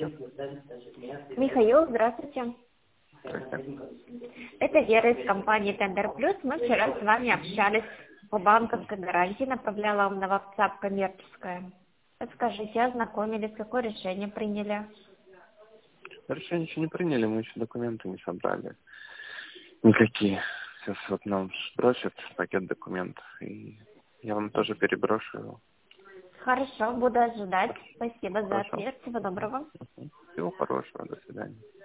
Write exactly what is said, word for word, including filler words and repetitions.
Михаил, здравствуйте. Здравствуйте. Это Вера из компании Тендер Плюс. Мы вчера с вами общались по банковской гарантии, направляла вам на WhatsApp коммерческое. Подскажите, ознакомились, какое решение приняли? Решение еще не приняли, мы еще документы не собрали. Никакие. Сейчас вот нам сбросят пакет документов, и я вам тоже переброшу его. Хорошо, буду ожидать. Спасибо за Хорошо. ответ. Всего доброго. Всего хорошего. До свидания.